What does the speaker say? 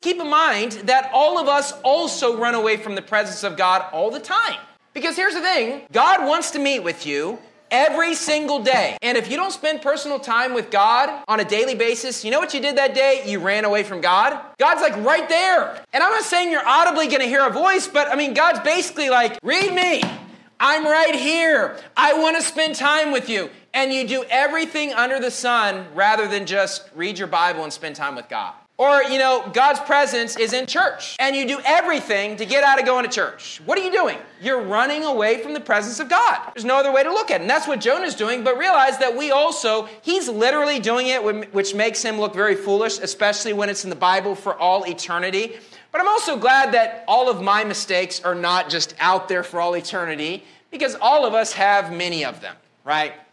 keep in mind that all of us also run away from the presence of God all the time. Because here's the thing, God wants to meet with you every single day. And if you don't spend personal time with God on a daily basis, you know what you did that day? You ran away from God. God's like right there. And I'm not saying you're audibly going to hear a voice, but I mean, God's basically like, read me. I'm right here. I want to spend time with you. And you do everything under the sun rather than just read your Bible and spend time with God. Or, God's presence is in church, and you do everything to get out of going to church. What are you doing? You're running away from the presence of God. There's no other way to look at it, and that's what Jonah's doing, but realize that he's literally doing it, which makes him look very foolish, especially when it's in the Bible for all eternity. But I'm also glad that all of my mistakes are not just out there for all eternity, because all of us have many of them, right?